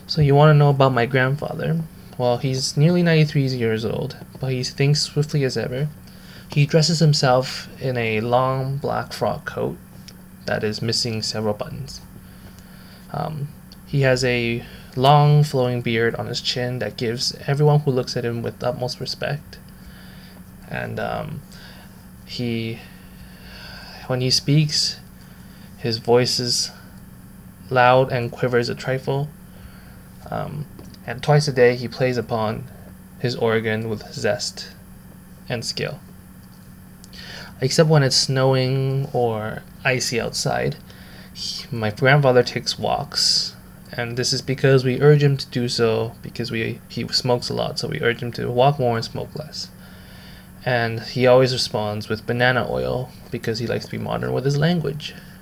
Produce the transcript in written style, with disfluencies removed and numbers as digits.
So you want to know about my grandfather? Well, he's nearly 93 years old, but he thinks swiftly as ever. He dresses himself in a long black frock coat that is missing several buttons. He has a long flowing beard on his chin that gives everyone who looks at him with utmost respect. And he, when he speaks, his voice is loud and quivers a trifle. And twice a day he plays upon his organ with zest and skill. Except when it's snowing or icy outside, my grandfather takes walks, and this is because we urge him to do so because he smokes a lot, so we urge him to walk more and smoke less. And he always responds with banana oil because he likes to be modern with his language.